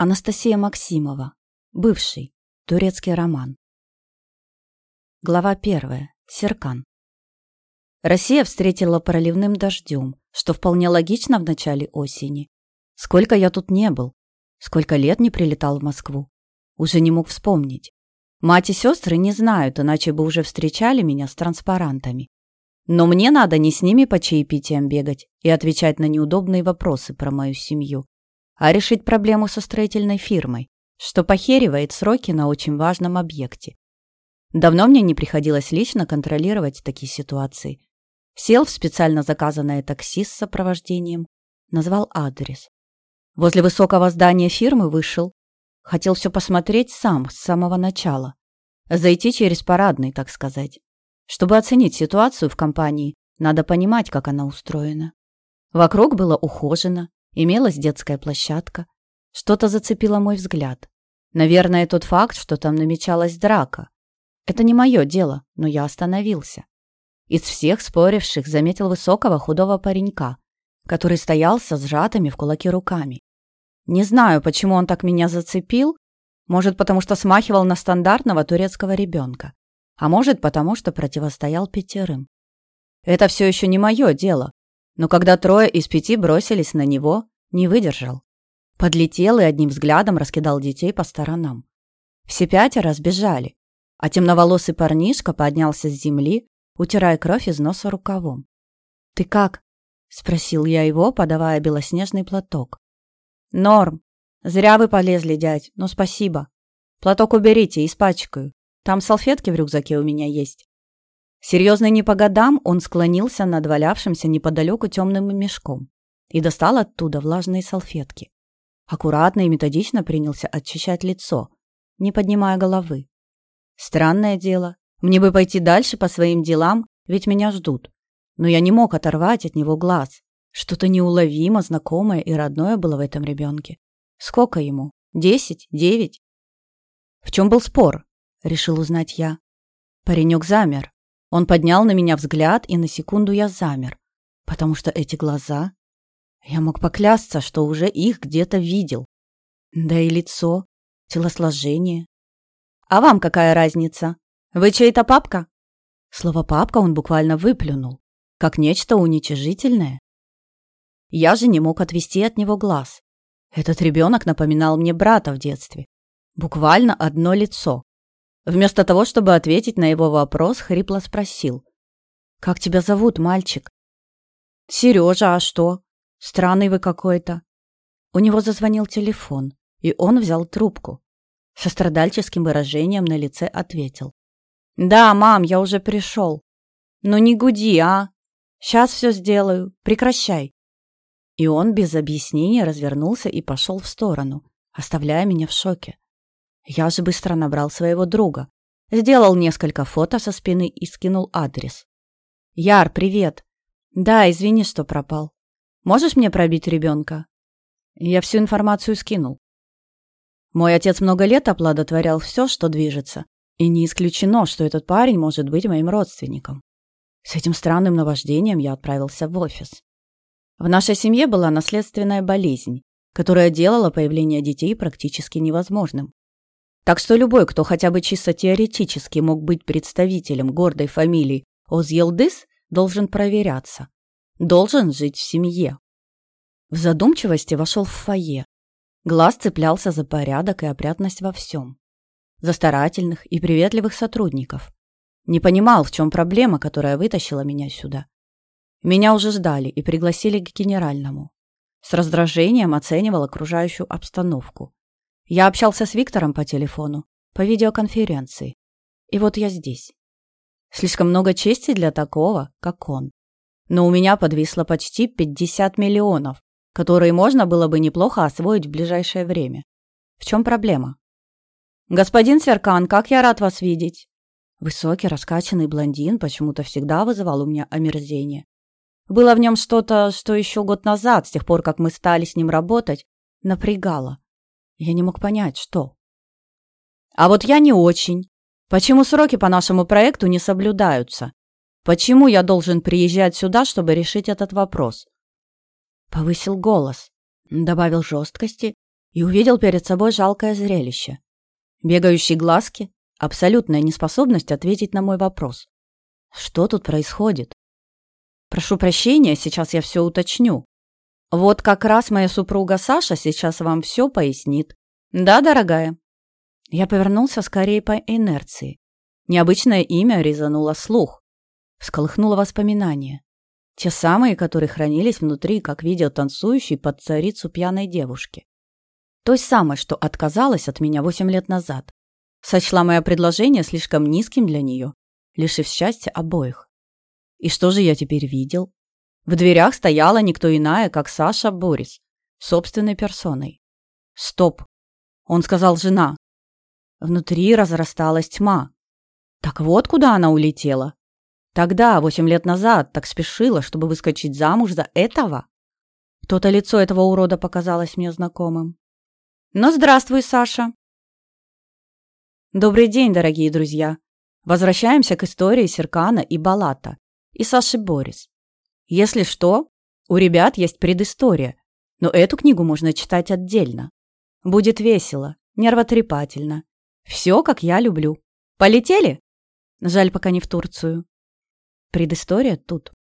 Анастасия Максимова. Бывший. Турецкий роман. Глава 1. Серкан. Россия встретила проливным дождем, что вполне логично в начале осени. Сколько я тут не был, сколько лет не прилетал в Москву. Уже не мог вспомнить. Мать и сестры не знают, иначе бы уже встречали меня с транспарантами. Но мне надо не с ними по чаепитиям бегать и отвечать на неудобные вопросы про мою семью, а решить проблему со строительной фирмой, что похеривает сроки на очень важном объекте. Давно мне не приходилось лично контролировать такие ситуации. Сел в специально заказанное такси с сопровождением, назвал адрес. Возле высокого здания фирмы вышел. Хотел все посмотреть сам, с самого начала. Зайти через парадный, так сказать. Чтобы оценить ситуацию в компании, надо понимать, как она устроена. Вокруг было ухожено, имелась детская площадка. Что-то зацепило мой взгляд. Наверное, тот факт, что там намечалась драка. Это не мое дело, но я остановился. Из всех споривших заметил высокого худого паренька, который стоял со сжатыми в кулаки руками. Не знаю, почему он так меня зацепил. Может, потому что смахивал на стандартного турецкого ребенка. А может, потому что противостоял 5. Это все еще не мое дело. Но когда 3 из 5 бросились на него, не выдержал. Подлетел и одним взглядом раскидал детей по сторонам. Все 5 сбежали, а темноволосый парнишка поднялся с земли, утирая кровь из носа рукавом. «Ты как?» – спросил я его, подавая белоснежный платок. «Норм. Зря вы полезли, дядь, но спасибо. Платок уберите, испачкаю. Там салфетки в рюкзаке у меня есть». Серьезный не по годам, он склонился над валявшимся неподалеку темным мешком и достал оттуда влажные салфетки. Аккуратно и методично принялся очищать лицо, не поднимая головы. Странное дело, мне бы пойти дальше по своим делам, ведь меня ждут. Но я не мог оторвать от него глаз. Что-то неуловимо знакомое и родное было в этом ребенке. Сколько ему? 10? 9? В чем был спор? Решил узнать я. Паренек замер. Он поднял на меня взгляд, и на секунду я замер, потому что эти глаза... Я мог поклясться, что уже их где-то видел. Да и лицо, телосложение. «А вам какая разница? Вы чей-то папка?» Слово «папка» он буквально выплюнул, как нечто уничижительное. Я же не мог отвести от него глаз. Этот ребенок напоминал мне брата в детстве. Буквально одно лицо. Вместо того, чтобы ответить на его вопрос, хрипло спросил. «Как тебя зовут, мальчик?» «Сережа, а что? Странный вы какой-то». У него зазвонил телефон, и он взял трубку. Со страдальческим выражением на лице ответил. «Да, мам, я уже пришел. Ну не гуди, а? Сейчас все сделаю. Прекращай». И он без объяснений развернулся и пошел в сторону, оставляя меня в шоке. Я же быстро набрал своего друга, сделал несколько фото со спины и скинул адрес. «Яр, привет. Да, извини, что пропал. Можешь мне пробить ребенка?» Я всю информацию скинул. Мой отец много лет оплодотворял все, что движется, и не исключено, что этот парень может быть моим родственником. С этим странным наваждением я отправился в офис. В нашей семье была наследственная болезнь, которая делала появление детей практически невозможным. Так что любой, кто хотя бы чисто теоретически мог быть представителем гордой фамилии Озьелдыс, должен проверяться. Должен жить в семье. В задумчивости вошел в фойе. Глаз цеплялся за порядок и опрятность во всем. За старательных и приветливых сотрудников. Не понимал, в чем проблема, которая вытащила меня сюда. Меня уже ждали и пригласили к генеральному. С раздражением оценивал окружающую обстановку. Я общался с Виктором по телефону, по видеоконференции. И вот я здесь. Слишком много чести для такого, как он. Но у меня подвисло почти 50 миллионов, которые можно было бы неплохо освоить в ближайшее время. В чем проблема? «Господин Серкан, как я рад вас видеть!» Высокий, раскачанный блондин почему-то всегда вызывал у меня омерзение. Было в нем что-то, что еще год назад, с тех пор, как мы стали с ним работать, напрягало. Я не мог понять, что. «А вот я не очень. Почему сроки по нашему проекту не соблюдаются? Почему я должен приезжать сюда, чтобы решить этот вопрос?» Повысил голос, добавил жесткости и увидел перед собой жалкое зрелище. Бегающие глазки, абсолютная неспособность ответить на мой вопрос. Что тут происходит? Прошу прощения, сейчас я все уточню. Вот как раз моя супруга Саша сейчас вам все пояснит. Да, дорогая? Я повернулся скорее по инерции. Необычное имя резануло слух. Всколыхнуло воспоминания. Те самые, которые хранились внутри, как видео танцующей под царицу пьяной девушки. Той самой, что отказалась от меня 8 лет назад. Сочла мое предложение слишком низким для нее, лишив счастья обоих. И что же я теперь видел? В дверях стояла никто иная, как Саша Борис, собственной персоной. Стоп! Он сказал «жена». Внутри разрасталась тьма. Так вот куда она улетела. Тогда, 8 лет назад, так спешила, чтобы выскочить замуж за этого. То-то лицо этого урода показалось мне знакомым. Ну, здравствуй, Саша. Добрый день, дорогие друзья. Возвращаемся к истории Серкана и Балата, и Саши Борис. Если что, у ребят есть предыстория, но эту книгу можно читать отдельно. Будет весело, нервотрепательно. Все, как я люблю. Полетели? Жаль, пока не в Турцию. Предыстория тут.